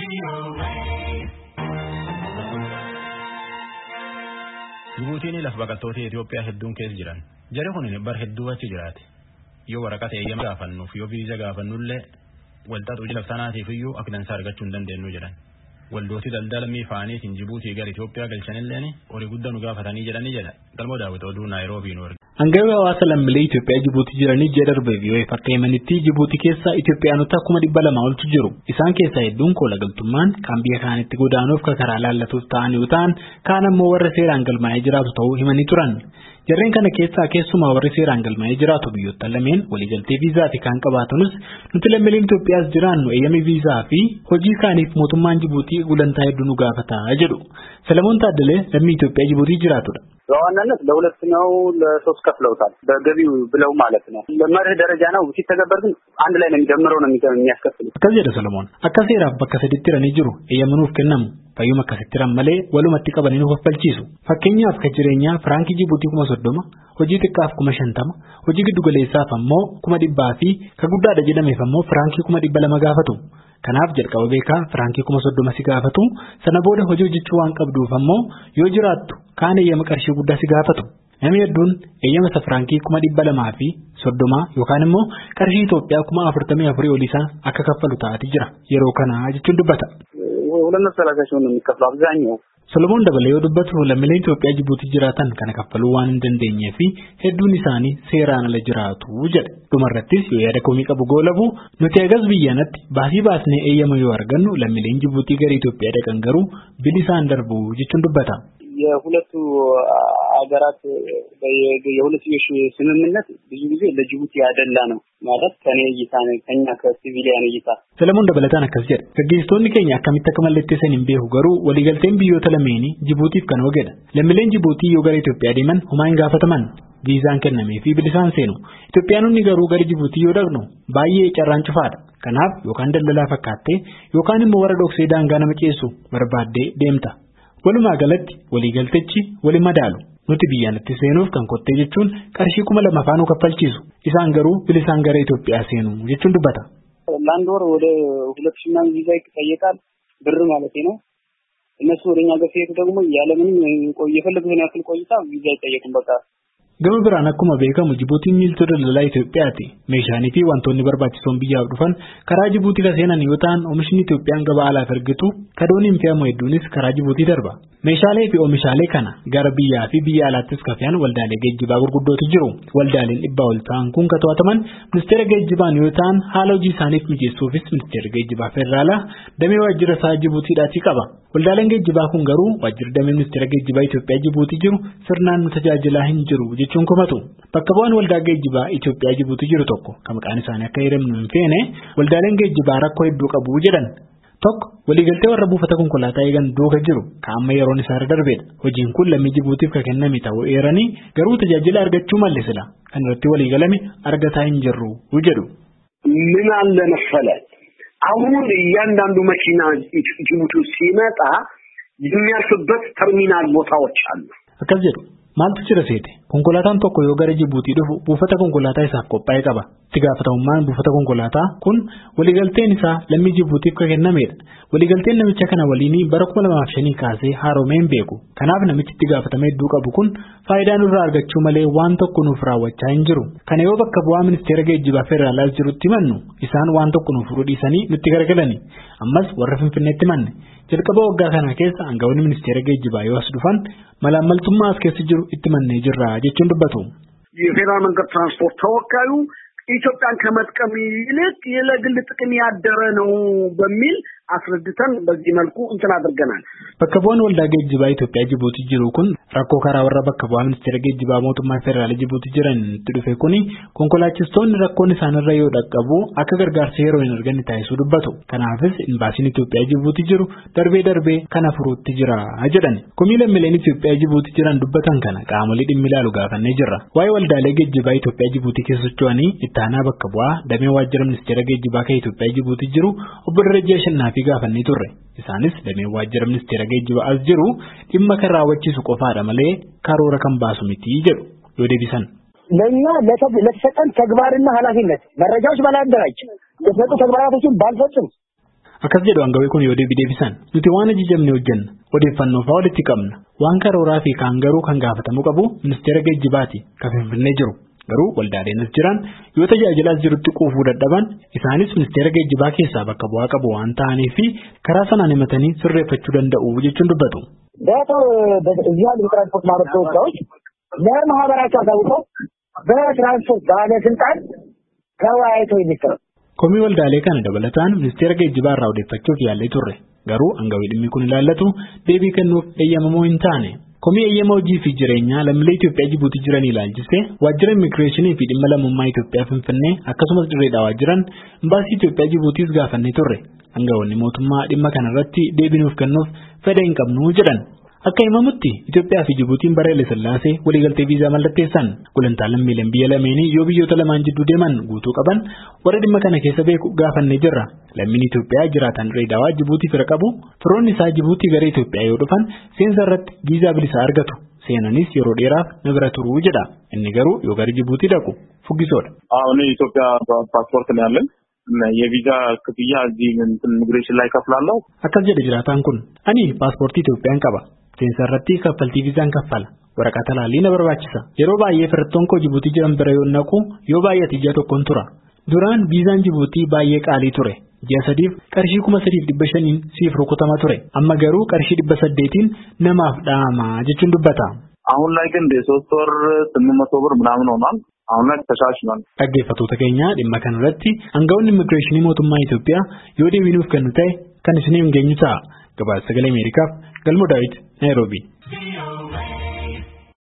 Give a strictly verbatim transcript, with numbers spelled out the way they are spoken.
Jibuutiin lafa baqattoota Itoophiyaa hedduun keessa jiran. Jarri kun bar hedduu achi jiraate. Yoo waraqata eeyyama gaafannuuf yoo viiza gaafannullee walxaxuu jila sanaatiif iyyuu akka dansaa argachuu hin dandeenyu jedhan. Waldooti daldala miifaaniitiin Jibuutii gara Itoophiyaa galchanilleen horii guddaa nu gaafatanii jedhanii jedha. Galmoo daawwita oduu Naayiroobii nu arga. Hangafa hawaasa lammiilee Itoophiyaa Jibuutii jiranii ji'a darbee fi akka himanitti Jibuutii keessa Itoophiyaanota kuma dhibba lama oltu jiru. Isaan keessaa hedduun kola galtummaan kan biyya kaanitti godaanuuf karaa laallatuuf ta'an yoo ta'an kaan ammoo warra seeraan galmaa'ee jiraatu ta'uu himanii turan. Jarreen kana keessaa keessumaa warri seeraan galmaa'ee jiraatu biyyoota lameen waliigaltee viizaa fi kan qabaatanis nuti lammiileen Itoophiyaas jiraannu eeyyama viizaa fi hojii isaaniif mootummaan Jibuutii gulantaa hedduu nu gaafataa jedhu. Salamoon Taaddalee lammii Itoophiyaa Jibuutii jiraatudha. በዋናነት ለሁለት ነው ለሶስት ከፍለውታል በገቢው ብለው ማለት ነው ለመርህ ደረጃ ነው ሲተገበር ግን አንድ ላይ ነው የሚደምረው ነው የሚያስከፍሉት ከዚህ ሰለሞን አከሰራ በከሰዲት ረኒ ጅሩ የየመኑፍ ከነም ፈዩም ከሰትራም መለ ወሉመት ቀበኒ ነው ፈልቺሱ ፈከኛፍ ከጅሬኛ ፍራንክ ጂቡቲ ኩማ ሶዶማ ሆጂ ተካፍ ኩማ ሸንታማ ሆጂ ግዱ ገሌሳ ፈሞ ኩማ ዲባፊ ከጉዳ ደጀደሜ ፈሞ ፍራንክ ኩማ ዲበለ መጋፈቱ kanaaf jalqaba beekaa firankii kuma soddoma si gaafatu sana booda hojii hojjechuu waan qabduuf ammoo yoo jiraattu kaan eeyyama qarshii guddaa si gaafatu namni hedduun eeyyama sa firankii kuma dhibba lamaa fi soddoma yookaan immoo qarshii Itoophiyaa kuma afurtamii afurii olisaa akka kaffalu ta'ati jira yeroo kana jechuun dubbata. ሁለት መቶ ሰላሳ ሺህ ነው የሚከፍለው አብዛኛው Solomoon dabalee yoo dubbatu lammiileen Itoophiyaa Jibuutii jiraatan kana kaffaluu waan hin dandeenyee fi hedduun isaanii seeraan ala jiraatu jedhe. Dhumarrattis yoo yaada komii qabu goolabu nuti eegas biyyaanatti baasii baasnee eeyyama yoo argannu lammiileen Jibuutii gara Itoophiyaa dhaqan garuu bilisaan darbu jechuun dubbata. የሁለቱ አገራት የሁለትዮሽ ስምምነት ብዙ ጊዜ ለጅቡቲ ያደላ ነው ማለት ከኔ እይታ ነው ከኛ ከሲቪሊያን እይታ ሰለሞን ደበለታን አከስጀ ከጊስቶኒ ከኛ አከሚተ ከመለተሰን እንበሁ ገሩ ወሊገልቴን ቢዮተ ለሜኒ ጅቡቲፍ ከነ ወገደ ለሚለን ጅቡቲ ዮገረ ኢትዮጵያ ዲመን ሁማን ጋፈተማን ቪዛን ከነሜ ፊ ብሊሳን ሴኑ ኢትዮጵያኑን ይገሩ ገረ ጅቡቲ ይወደግኑ ባየ ጨራን ጭፋድ ከናብ ዮካን ደለላ ፈካቴ ዮካንም ወረዶክሴ ዳንጋና መጨሱ በርባዴ ደምታ walumaa galatti waliigaltechi wali madaalu nuti biyyaanatti seenuuf kan kottee jechuun qarshii kuma lama faanuu kaffalchiisu isaan garuu bilisaan gara Itoophiyaa seenu jechuun dubbata. ለአንድ ወር ወደ ሁለት ሺህ ምናምን ቪዛ ይጠየቃል ብር ማለት ነው እነሱ ወደኛ ጋር ሲሄዱ ደግሞ ያለምንም የፈለጉትን ያክል ቆይታ ቪዛ ይጠየቁን በቃ gama biraan akkuma beekamu Jibuutiin miiltota daldalaa Itoophiyaati meeshaanii fi wantoonni barbaachisoon biyyaaf dhufan karaa Jibuutii ka seenan yoo ta'an oomishni Itoophiyaan gabaa alaaf ergitu kadooniin fe'amu hedduunis karaa Jibuutii darba meeshaalee fi oomishaalee kana gara biyyaa fi biyya alaattis ka fe'an waldaalee geejjibaa gurguddootu jiru waldaaleen dhibbaa ol ta'an kun ka to'ataman ministeera geejjibaan yoo ta'an haala hojii isaaniif mijeessuufis ministeera geejjibaa federaalaa damee waajjira isaa Jibuutiidhaatii qaba waldaaleen geejjibaa kun garuu waajjira damee ministeera geejjibaa Itoophiyaa Jibuutii jiru sirnaan nu tajaajilaa hin jiru jechuun komatu bakka bu'aan waldaa geejjibaa Itoophiyaa Jibuutii jiru tokko kan maqaan isaanii akka hiramnu hin feene waldaaleen geejjibaa rakkoo hedduu qabu jedhan tokko waliigaltee warra buufata konkolaataa eegan duuka jiru kan amma yeroon isaa darbeedha hojiin kun lammii Jibuutiif kan kenname ta'uu eeranii garuu tajaajila argachuu mallisila kan irratti waliigalame argataa hin jirru jedhu. ምን አለ መሰለህ አሁን እያንዳንዱ መኪና ጅቡቲ ሲመጣ የሚያልፍበት ተርሚናል ቦታዎች አሉ akkas jedhu maaltu jira seete konkolaataan tokko yoo gara Jibuutii dhufu buufata konkolaataa isaaf qophaa'ee qaba itti gaafatamummaan buufata konkolaataa kun waliigalteen isaa lammii Jibuutiif kan kennameedha waliigalteen namicha kana waliin bara kuma lamaaf shanii kaasee haaromee hin beeku kanaaf namichi itti gaafatamee hedduu qabu kun faayidaa nurraa argachuu malee waan tokko nuuf raawwachaa hin jiru kana yoo bakka bu'aa ministeera geejjibaa federaalaas jirutti mannu isaan waan tokko nuuf furuu dhiisanii nutti garagalani ammas warra Finfinneetti manne jalqaba waggaa kana keessa aangawoonni ministeera geejjibaa yoo as dhufan malaamaltummaa as keessa jiru itti mannee jirra jechuun dubbatu. የፌደራል መንገድ ትራንስፖርት ተወካዩ ኢትዮጵያን ከመጥቀም ይልቅ የለግል ጥቅም ያደረ ነው በሚል አስረድተን በዚህ መልኩ እንትን አድርገናል bakka bu'aan waldaa geejjibaa Itoophiyaa Jibuutii jiru kun rakkoo karaa warra bakka bu'aa ministeera geejjibaa mootummaa federaalaa Jibuutii jiran itti dhufe kuni konkolaachistoonni rakkoon isaanirra yoo dhaqqabu akka gargaarsa yeroo hin arganne taasisuu dubbatu kanaafis imbaasiin Itoophiyaa Jibuutii jiru darbee darbee kana furuutti jira jedhan komii lammiileen Itoophiyaa Jibuutii jiran dubbatan kana qaamolee dhimmi ilaalu gaafannee jirra waa'ee waldaalee geejjibaa Itoophiyaa Jibuutii keessa socho'anii ittaanaa bakka bu'aa damee waajjira ministeera geejjibaa kan Itoophiyaa Jibuutii jiru obbo Darajaa Shannaa fi gaafannee turre isaanis damee waajjira ministeera geejjibaa as jiru dhimma kan raawwachiisu qofaadha malee karoora kan baasu miti jedhu yoo deebisan ለኛ ለተሰጠን ተግባርና ኃላፊነት መረጃዎች ባላደራጅ የተሰጡ ተግባራቶችን ባልፈጽም Akkas jedhu aangawni kun yoo deebii deebisan nuti waan ajajamne hojjenna odeeffannoo fa'aa walitti qabna waan karooraa fi kaan garuu kan gaafatamuu qabu ministeera geejjibaati kan Finfinnee jiru garuu waldaaleenis jiran yoo tajaajilaas jirutti quufuu dadhaban isaanis ministeera geejjibaa keessaa bakka bu'aa qabu waan ta'anii fi karaa sanaan himatanii sirreeffachuu danda'u jechuun dubbatu. እዚያ የትራንስፖርት ማለት ተወካዮች ለማህበራቸው አሳውቀው በትራንስፖርት ባለስልጣን ተወያይተው የሚሰሩ komii waldaalee kana dabalataan ministeera geejjibaa irraa odeeffachuuf yaallee turre garuu aangawii dhimmi kun ilaallatu deebii kennuuf eeyyamamoo hin taane komii eeyyama hojii fi jireenyaa lammiilee Itoophiyaa Jibuutii jiran ilaalchisee waajjira immigireeshinii fi dhimma lammummaa Itoophiyaa Finfinnee akkasumas dirreedhaa jiran imbaasii Itoophiyaa Jibuutiis gaafannee turre aangawoonni mootummaa dhimma kanarratti deebii nuuf kennuuf fedha hin qabnu jedhan. Akka himamutti Itoophiyaa fi Jibuutiin bara Haile Sillaasee waliigaltee viizaa mallatteessan gulantaa lammiileen biyya lameenii yoo biyyoota lamaan jidduu deeman guutuu qaban warra dhimma kana keessa beeku gaafannee jirra. Lammiin Itoophiyaa jiraatan Dirreedawaa Jibuutii fira qabu firoonni isaa Jibuutii gara Itoophiyaa yoo dhufan seensa irratti viizaa bilisaa argatu. Seenanis yeroo dheeraaf na bira turuu jedha. Inni garuu yoo gara Jibuutii dhaqu fuggisoodha. አሁን የኢትዮጵያ ፓስፖርት ነው ያለን የቪዛ ክፍያ እዚህ ኢሚግሬሽን ላይ ከፍላለሁ akkas jedhe jiraataan kun ani paaspoortii Itoophiyaan qaba seensa irratti kaffaltii viizaan kaffala waraqaa laalii na barbaachisa yeroo baay'ee firattoon koo Jibuutii jiran bira yoo naqu yoo baay'ate ji'a tokkoon tura duraan viizaan Jibuutii baay'ee qaalii ture ji'a sadiif qarshii kuma sadiif dhibba shaniin siif rukutama ture amma garuu qarshii dhibba saddeetiin namaaf dha'ama jechuun dubbata. አሁን ላይ ግን ሶስት ወር ስምንት መቶ ብር ምናምን ሆኗል አሁን ላይ ተሻሽሏል dhaggeeffattoota keenya dhimma kanarratti aangawoonni immigireeshinii mootummaa Itoophiyaa yoo deebii nuuf kennu ta'e kan isiniif geenyu ta'a gabaasa sagalee Ameerikaaf Galmoo Daawit Naayiroobii.